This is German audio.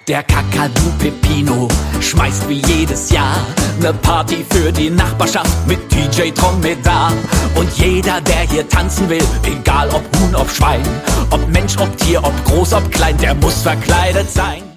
Der Kakadu Pepino schmeißt wie jedes Jahr ne Party für die Nachbarschaft mit DJ Dromedar. Und jeder, der hier tanzen will, egal ob Huhn, ob Schwein, ob Mensch, ob Tier, ob groß, ob klein, der muss verkleidet sein.